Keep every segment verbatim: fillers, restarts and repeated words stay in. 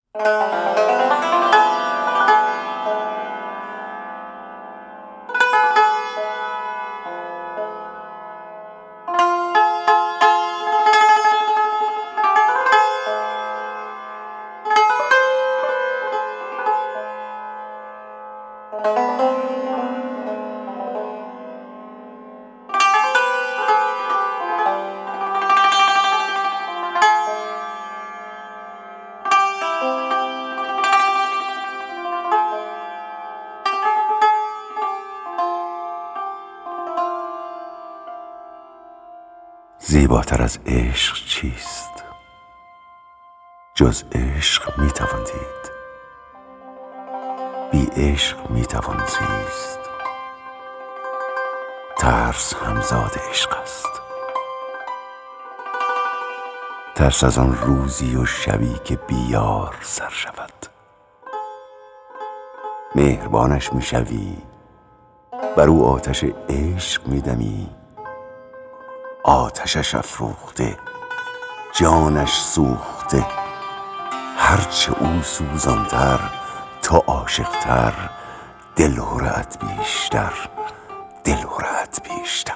زیباتر از عشق چیست؟ جز عشق می توان دید، بی عشق می توان زیست. ترس همزاد عشق است، ترس از آن روزی و شبی که بی یار سر شود. مهربانش می شوی، بر او آتش عشق می دمی. آتشش افروخته، جانش سوخته، هرچه او سوزانتر تو عاشقتر. دل هره‌ات بیشتر، دل هره‌ات بیشتر.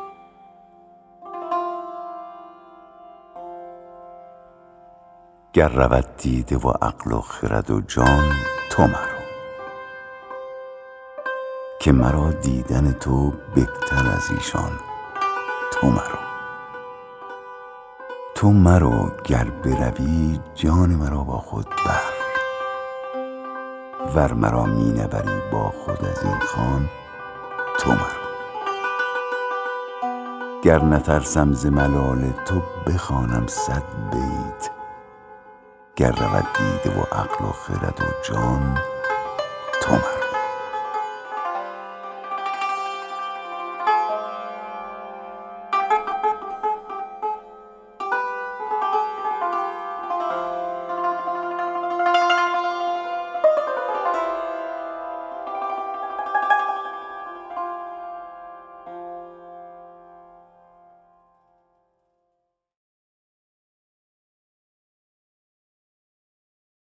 گر رود دیده و عقل و خرد و جان تو مرو، که مرا دیدن تو بهتر از ایشان. تو مرو، تو مرو، گر بروی جان مرا با خود بر. ور مرا می نبری با خود از این خان، تو مرو. گر نترسم ز ملال تو بخوانم صد بیت. گر رود دیده و عقل و خرد و جان تو مرو.